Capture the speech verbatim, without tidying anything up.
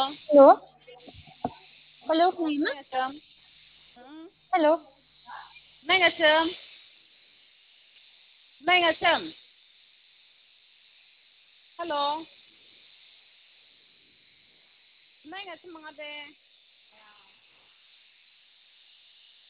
Halo, halo Oh, Naima, Neng Acem. Hmm. halo. Neng Acem. Neng Acem. Halo. Neng Acem Mangade.